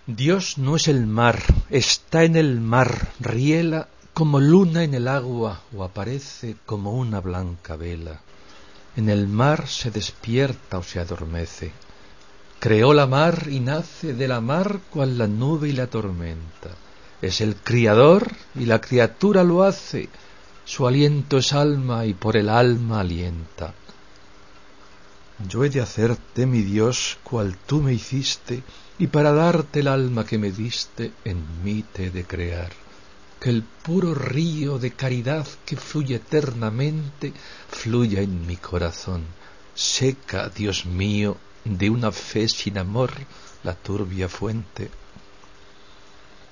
Dios no es el mar, está en el mar, riela como luna en el agua o aparece como una blanca vela. En el mar se despierta o se adormece. Creó la mar y nace de la mar cual la nube y la tormenta. Es el criador y la criatura lo hace. Su aliento es alma y por el alma alienta. Yo he de hacerte, mi Dios, cual tú me hiciste, y para darte el alma que me diste, en mí te he de crear. Que el puro río de caridad que fluye eternamente, fluya en mi corazón. Seca, Dios mío, de una fe sin amor, la turbia fuente.